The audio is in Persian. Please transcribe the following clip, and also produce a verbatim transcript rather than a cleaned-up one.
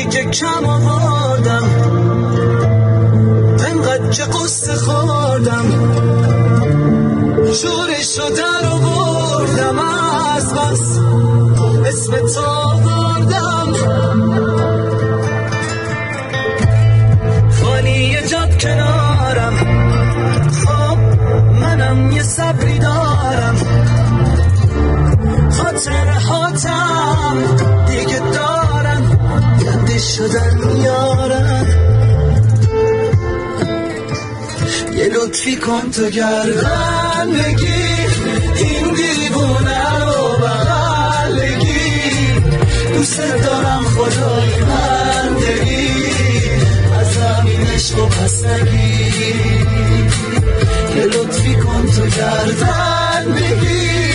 دیگه کم آوردم، انقدر که قصه خوردم شورش رو در آوردم، از بس اسم تو آوردم. خالی جاد کنارم، خب منم یه صبری دارم، خاطر هاتم دیگه دارم یادش شدن میارم. یه لطفی کن تو گردن بگیر، این دیوونه رو بغل بگیر، دوست دارم خدای من بگیر، از همین عشق و پس نگیر. یه لطفی کن تو گردن بگیر،